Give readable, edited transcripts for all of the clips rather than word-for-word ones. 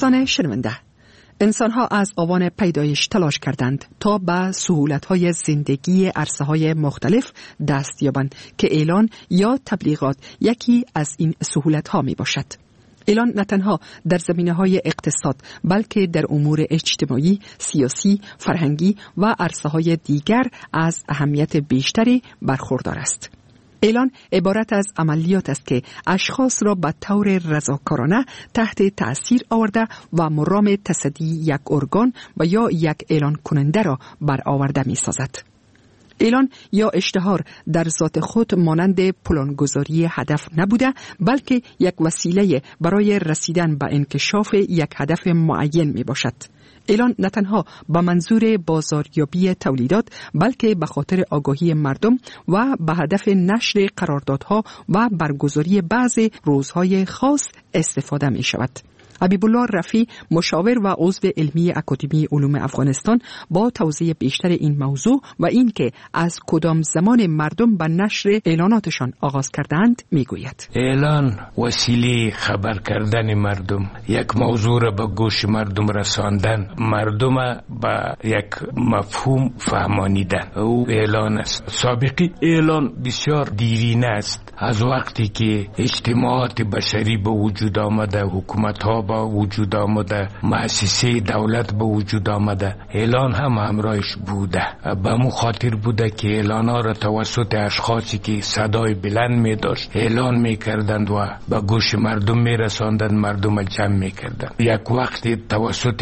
دوستان شنونده، انسان‌ها از آوان پیدایش تلاش کردند تا به سهولت‌های زندگی عرصه‌های مختلف دست یابند که اعلان یا تبلیغات یکی از این سهولت‌ها میباشد. اعلان نه تنها در زمینه‌های اقتصاد بلکه در امور اجتماعی، سیاسی، فرهنگی و عرصه‌های دیگر از اهمیت بیشتری برخوردار است. اعلان عبارت از عملیات است که اشخاص را به طور رضاکارانه تحت تأثیر آورده و مرام تصدی یک ارگان و یا یک اعلان کننده را برآورده می سازد. اعلان یا اشتهار در ذات خود مانند پلانگذاری هدف نبوده، بلکه یک وسیله برای رسیدن به انکشاف یک هدف معین می باشد. اعلان نه تنها با منظور بازاریابی تولیدات بلکه به خاطر آگاهی مردم و به هدف نشر قراردادها و برگزاری بعضی روزهای خاص استفاده می شود. حبیب الله رفیع، مشاور و عضو علمی اکادمی علوم افغانستان، با توضیح بیشتر این موضوع و اینکه از کدام زمان مردم به نشر اعلاناتشان آغاز کردند میگوید. اعلان وسیله خبر کردن مردم، یک موضوع را به گوش مردم رساندن، مردم به یک مفهوم فهمانیدن، او اعلان است. سابقی اعلان بسیار دیرینه است. از وقتی که اجتماعات بشری به وجود آمده، حکومت ها با وجود آمده، مؤسسه دولت به وجود آمده، اعلان هم همراهش بوده. به مو خاطر بوده که اعلان ها را توسط اشخاصی که صدای بلند می داشت اعلان می کردند و به گوش مردم می رساندند، مردم جمع می کردند. یک وقتی توسط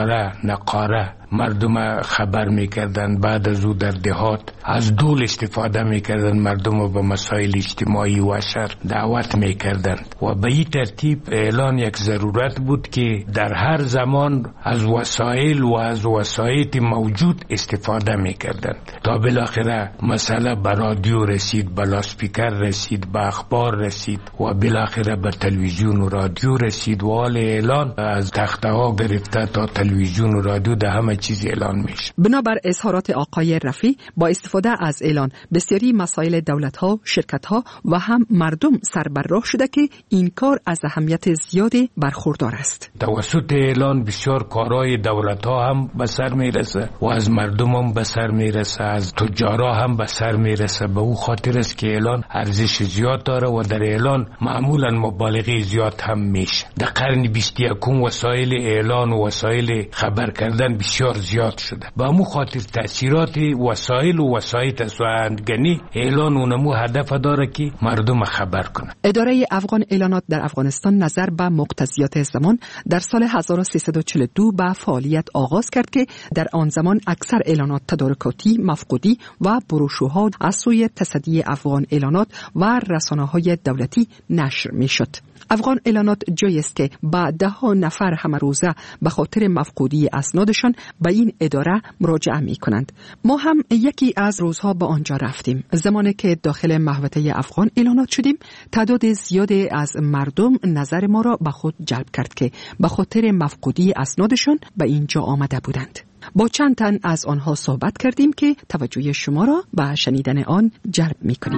نقاره مردم خبر میکردن، بعد از او در دهات از دول استفاده میکردن، مردم رو به مسائل اجتماعی و شهر دعوت میکردند و به این ترتیب اعلان یک ضرورت بود که در هر زمان از وسایل و از وسایط موجود استفاده میکردند تا بالاخره مسئله به رادیو رسید، به لاسپیکر رسید، به اخبار رسید و بالاخره به تلویزیون و رادیو رسید و حال اعلان از تخته ها گرفته تا تلویزیون و رادیو ده همه چیز اعلان میشه. بنابر اظهارات آقای رفیع، با استفاده از اعلان بسیاری مسائل دولت‌ها، شرکت‌ها و هم مردم سر بر راه شده که این کار از اهمیت زیادی برخوردار است. توسط اعلان بسیار کارهای دولت‌ها هم به سر میرسه و از مردم هم به سر میرسه، از تجارا هم به سر میرسه. به او خاطر است که اعلان ارزش زیاد داره و در اعلان معمولا مبالغه زیاد هم میشه. در قرن 21 وسایل اعلان و وسایل خبر کردن بسیار زیاد شده. با مو خاطر تأثیرات وسایل و وسایط سوانگنی اعلان اونمو هدف داره که مردم خبر کنه. اداره افغان اعلانات در افغانستان نظر به مقتضیات زمان در سال 1342 به فعالیت آغاز کرد که در آن زمان اکثر اعلانات تدارکاتی، مفقودی و بروشورها از سوی تصدی افغان اعلانات و رسانه‌های دولتی نشر می‌شد. افغان اعلانات جایی است که با 10 نفر همه روزه به خاطر مفقودی اسنادشان به این اداره مراجعه می کنند. ما هم یکی از روزها به آنجا رفتیم. زمانی که داخل محوطه افغان اعلانات شدیم، تعداد زیادی از مردم نظر ما را به خود جلب کرد که به خاطر مفقودی اسنادشان به اینجا آمده بودند. با چند تن از آنها صحبت کردیم که توجه شما را به شنیدن آن جلب می کنیم.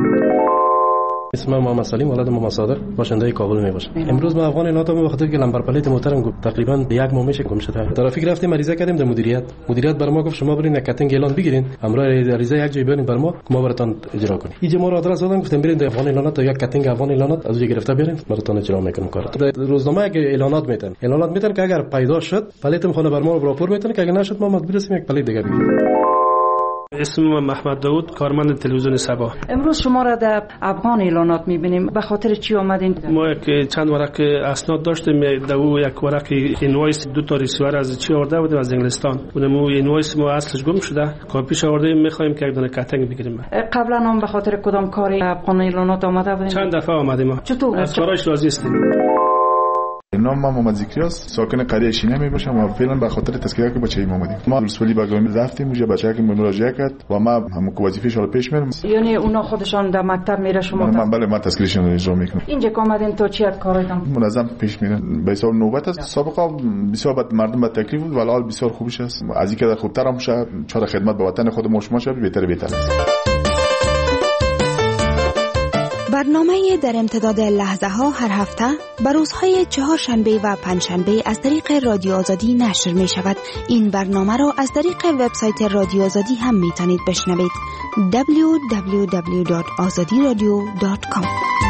اسمم محمد سلیم، ولد محمد صادق، باشنده کابل میباشم. امروز ما افغان اعلانات به خاطر که لمبر پلیت محترم گفت تقریبا یک ماه میشه گم شده. ترافیک رفتیم عریضه کردیم در مدیریت بر ما گفت شما برین کاتنگ اعلان بگیرین، همراه عریضه یک جای برین بر ما براتون اجرا کنیم. اینجا ما را آدرس دادن، گفتم برین در افغان اعلانات تا یک کاتنگ افغان اعلانات از اونجا گرفته برین براتون اجرا میکنیم کار. روزنامه که اعلانات میتن که اگر پیدا شد پلیت خانه بر ما راپور میتن که اگر نشد ما مجبور هستیم یک پلیت دیگه بگیریم. اسم محمد داوود، کارمند تلویزیون سبا. امروز شما را در افغان اعلانات می‌بینیم، به خاطر چی آمدین؟ ما یک چند ورق اسناد داشتیم، در او یک ورق اینوایس 2 تا ریسیور از چی آورده بودیم از انگلستان. اونم اینوایس ما اصلش گم شده، کاپیش آوردیم، می‌خوایم که یک دونه کاتنگ بگیریم. قبلا هم به خاطر کدام کاری افغان اعلانات آمده بودین؟ چند دفعه آمدیم. چطور؟ از کارش راضی هستیم. نام من محمد ذکریاست، ساکن قریه شینه میباشم و فعلا به خاطر تذکیه که بچه‌ای اومدیم. ما رسولی باگامی رفتیم اونجا بچه‌ای که مراجعه کرد و ما هم وظیفه‌ش رو پیش میرم. یعنی اونا خودشان در مکتب میره شما؟ بله من تذکیرشون اجرا میکنم. اینجا که اومدین تو چی کارتون؟ منظم پیش میرن. به حساب نوبت است. سابقا بسیار بد مردم با تکلیف بود ولی حال بسیار خوبش است. از اینکه در خوبتر هم شد، چرا خدمت به وطن خود ما شما شد بهتر است. برنامه در امتداد لحظه ها هر هفته بر روزهای چهارشنبه و پنجشنبه از طریق رادیو آزادی نشر می شود. این برنامه را از طریق وبسایت رادیو آزادی هم می توانید بشنوید. www.azadiradio.com.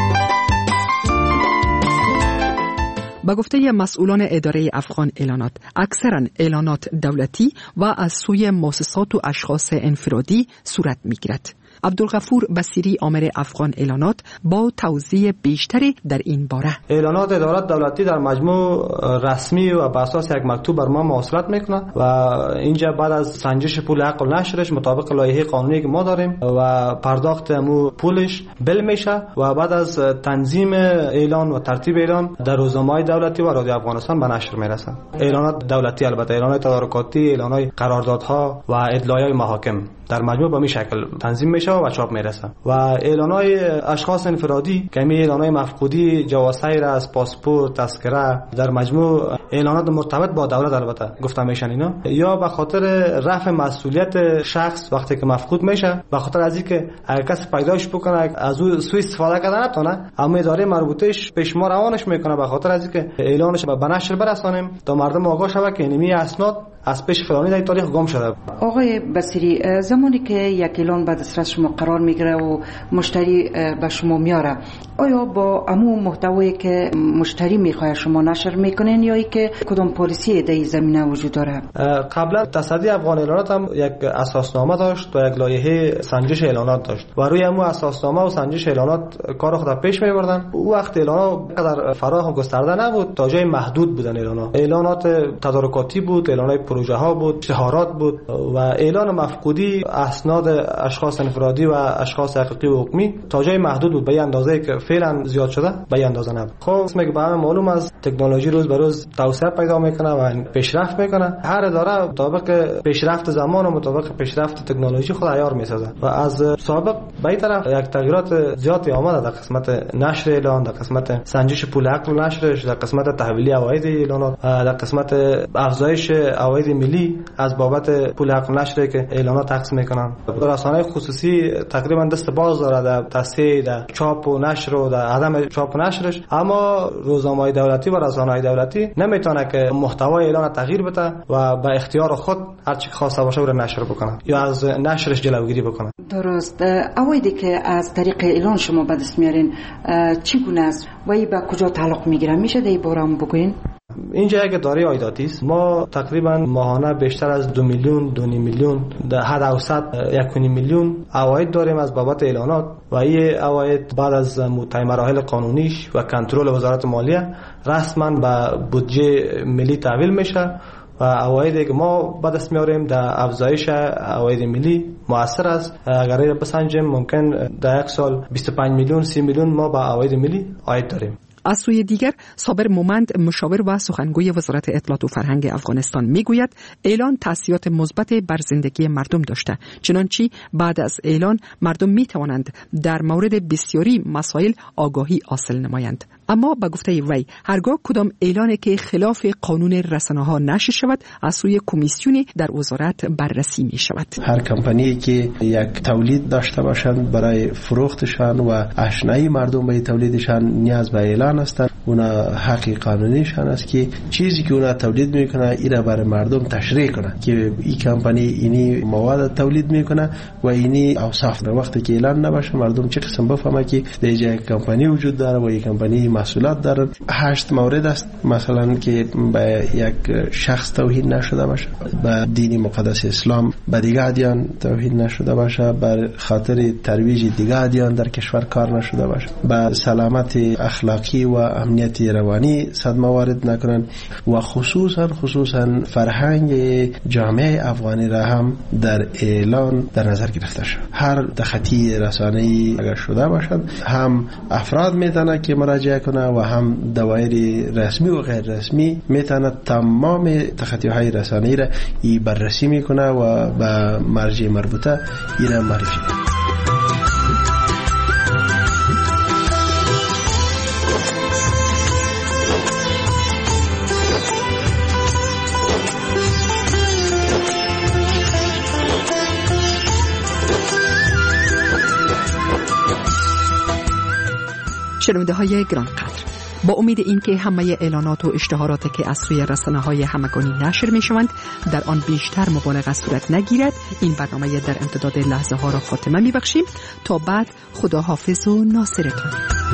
با گفته مسئولان اداره افغان اعلانات، اکثرا اعلانات دولتی و از سوی مؤسسات و اشخاص انفرادی صورت می‌گیرد. عبدالغفور بصیری آمر افغان اعلانات با توضیح بیشتری در این باره. اعلانات ادارات دولتی در مجموع رسمی و بر اساس یک مکتوب بر ما مواصلت میکنه و اینجا بعد از سنجش پول حق نشرش مطابق لایحه قانونی که ما داریم و پرداخت مو پولش بل میشه و بعد از تنظیم اعلان و ترتیب اعلان در روزنامه‌های دولتی و رادیو افغانستان به نشر میرسه. اعلانات دولتی البته اعلانات تدارکاتی، اعلانات قراردادها و ادعای محاکم در مجموع به این شکل تنظیم میشه و چاپ میرسه. و اعلانای اشخاص انفرادی که می اعلانای مفقودی، جواز سیر از پاسپورت، تذکره، در مجموع اعلانات مرتبط با دولت البته گفته میشن اینا، یا به خاطر رفع مسئولیت شخص وقتی که مفقود میشه، به خاطر از اینکه اگر کسی پیداش بکنه از او سوء استفاده کردن نتونه، اما اداره مربوطهش پیش ما روانش میکنه به خاطر از اینکه اعلانش به نشر برسانیم تا مردم آگاه شوه که اینمی اسناد از پیش فلانی در تاریخ گم شده. آقای بصیری، زمانی که یک اعلان به دسترس شما قرار میگیره و مشتری به شما میاره، آیا با عموم محتوایی که مشتری میخواد شما نشر میکنین یا ای که کدام پالیسی در این زمینه وجود داره؟ قبلا تصدی افغان اعلانات هم یک اساسنامه داشت و یک لایحه سنجش اعلانات داشت و روی همون اساسنامه و سنجش اعلانات کار خود پیش میبردن. او وقت اعلانات قدر فراخ و گسترده نبود، تا جای محدود بودن اعلانات تدارکاتی بود، اعلانات پروژه ها بود، اشتهارات بود و اعلان مفقودی اسناد اشخاص انفرادی و اشخاص حقیقی و حکمی تا جای محدود بود، به اندازه‌ای که فعلا زیاد شده به اندازه نبود. خب اسمه که به همه معلوم است تکنولوژی روز به روز توسعه پیدا میکنه و پیشرفت میکنه. هر اداره مطابق پیشرفت زمان و مطابق پیشرفت تکنولوژی خود عیار میسازه و از سابق به این طرف یک تغییرات زیادی آمده در قسمت نشر اعلان، در قسمت سنجش پول حق و نشرش، در قسمت تحویلی عواید اعلانات، در قسمت افزایش عواید ملی از بابت پول حق و نشری که اعلانات تقسیم میکنن. رسانه‌های خصوصی تقریبا دست باز داره در تصحیح، در چاپ و نشر و در عدم چاپ و نشرش، اما روزنامه‌های دولتی و رسانه‌های دولتی نمیتونه که محتوای اعلان تغییر بده و به اختیار خود هر چی خواسته باشه رو نشر بکنه یا از نشرش جلوگیری بکنه. درست. عوایدی که از طریق اعلان شما به دست میارین چگونه است و ای به کجا تعلق میگیره؟ میشه در این باره هم بگوین؟ اینجا یک اداره عایداتی است. ما تقریبا ماهانه بیشتر از 2 میلیون 2.5 میلیون در حد اوسط 1.5 میلیون عواید داریم از بابت اعلانات و این عواید بعد از مراحل قانونیش و کنترل وزارت مالیه رسما به بودجه ملی تحویل میشه و عوایدی که ما به دست میاریم در افزایش عواید ملی مؤثر است. اگر این بسنجیم ممکن در یک سال 25 میلیون 30 میلیون ما به عواید ملی عاید داریم. از سوی دیگر صابر مومند مشاور و سخنگوی وزارت اطلاعات و فرهنگ افغانستان میگوید اعلان تاثیرات مثبت بر زندگی مردم داشته، چنانچه بعد از اعلان مردم میتوانند در مورد بسیاری مسائل آگاهی حاصل نمایند. اما با گفته وی هرگاه کدام اعلانی که خلاف قانون رسانه‌ها نشر شود از سوی کمیسیونی در وزارت بررسی می شود. هر کمپانی که یک تولید داشته باشند برای فروختشان و آشنایی مردم به تولیدشان نیاز به اعلان هستند. اونا حق قانونیشان است که چیزی که اونا تولید میکنه اینا برای مردم تشریح کنه که این کمپانی اینی مواد تولید میکنه و اینی اوصاف. وقتی که اعلان نباشه مردم چه قسم بفهمه که در یک کمپانی وجود داره و یک کمپانی محصولات داره. 8 مورد است مثلا که به یک شخص توهین نشده باشه، به دین مقدس اسلام، به دیگر ادیان توهین نشده باشه، بر خاطر ترویج دیگر ادیان در کشور کار نشده باشه، به سلامت اخلاقی و امنیت روانی صدمه وارد نکنن و خصوصا فرهنگ جامعه افغانی را هم در اعلان در نظر گرفته شد. هر دخطی رسانه‌ای اگر شده باشد هم افراد میتونه که مراجعه کنه و هم دوایر رسمی و غیر رسمی میتونه تمام تخطی‌های رسانه‌ای را بررسی میکنه و به مرجع مربوطه اینا معرفی کنه. شنونده های گران قدر، با امید اینکه همه اعلانات و اشتهاراتی که از سوی رسانه‌های همگانی نشر می‌شوند در آن بیشتر مبالغه صورت نگیرد، این برنامه در امتداد لحظه ها را خاتمه می‌بخشیم. تا بعد، خداحافظ و ناصرتان.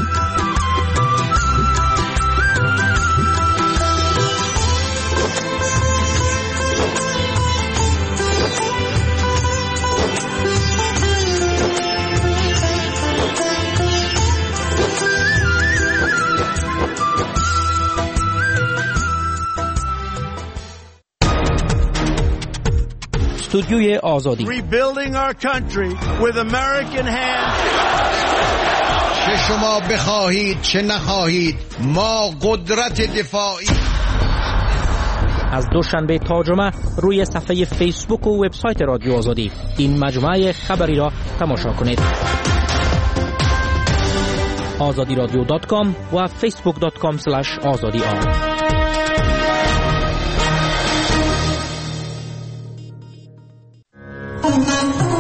استودیوی آزادی. Rebuilding our country with American hands. چه شما بخواهید چه نخواهید، ما قدرت دفاعی. از دوشنبه تا جمعه روی صفحه فیسبوک و وبسایت رادیو آزادی این مجموعه خبری را تماشا کنید. azadiradio.com و facebook.com/azadi.